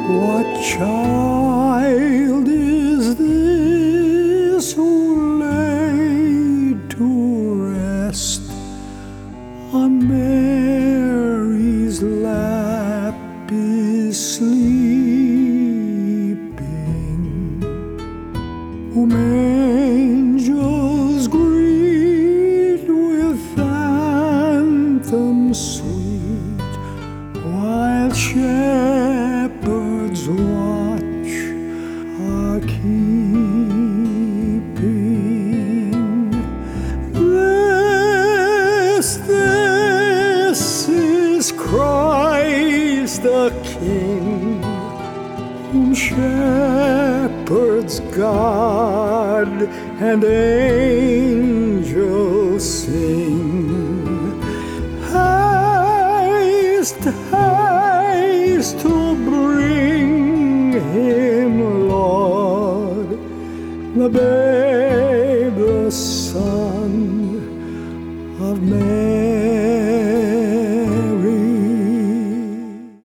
What child is this who laid to rest on Mary's lap is sleeping, whom angels greet with anthems sweet, while shepherds watch are keeping. This is Christ the King, whom shepherds guard and angels sing. Haste, haste to bring him, Lord, the babe, the Son of Mary.